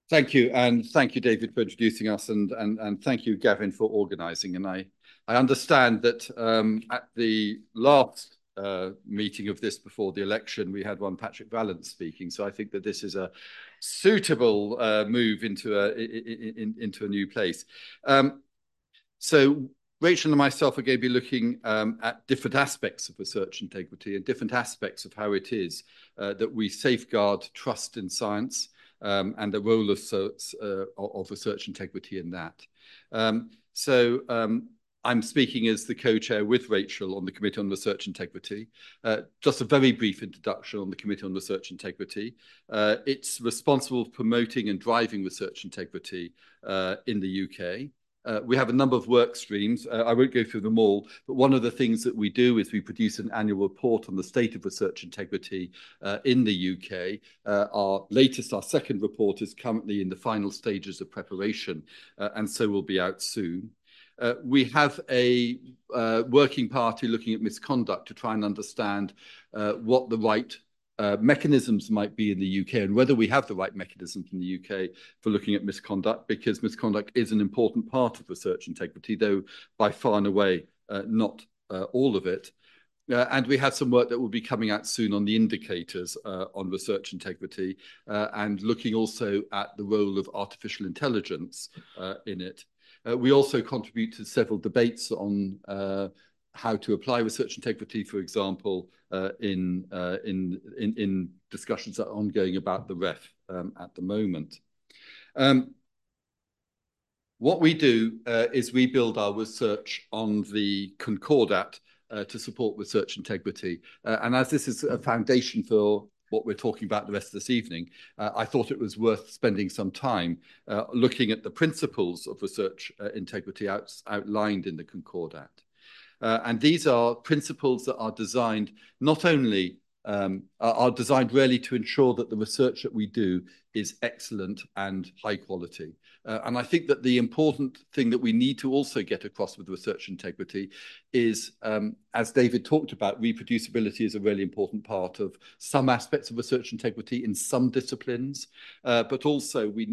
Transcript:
Thank you, and thank you, David, for introducing us, and thank you, Gavin, for organising. And I understand that at the last meeting of this before the election, we had one Patrick Vallance speaking. So I think that this is a suitable move into a new place. So Rachel and myself are going to be looking at different aspects of research integrity and different aspects of how it is that we safeguard trust in science. And the role of research integrity in that. I'm speaking as the co-chair with Rachel on the Committee on Research Integrity. Just a very brief introduction on the Committee on Research Integrity. It's responsible for promoting and driving research integrity in the UK. We have a number of work streams. I won't go through them all, but one of the things that we do is we produce an annual report on the state of research integrity in the UK. Our second report is currently in the final stages of preparation, and so will be out soon. We have a working party looking at misconduct to try and understand what the right mechanisms might be in the UK and whether we have the right mechanisms in the UK for looking at misconduct, because misconduct is an important part of research integrity, though by far and away not all of it. And we have some work that will be coming out soon on the indicators on research integrity and looking also at the role of artificial intelligence in it. We also contribute to several debates on how to apply research integrity, for example, in discussions that are ongoing about the REF at the moment. What we do is we build our research on the Concordat to support research integrity. And as this is a foundation for what we're talking about the rest of this evening, I thought it was worth spending some time looking at the principles of research integrity outlined in the Concordat. And these are principles that are designed not only are designed really to ensure that the research that we do is excellent and high quality. And I think that the important thing that we need to also get across with research integrity is, as David talked about, reproducibility is a really important part of some aspects of research integrity in some disciplines, but also we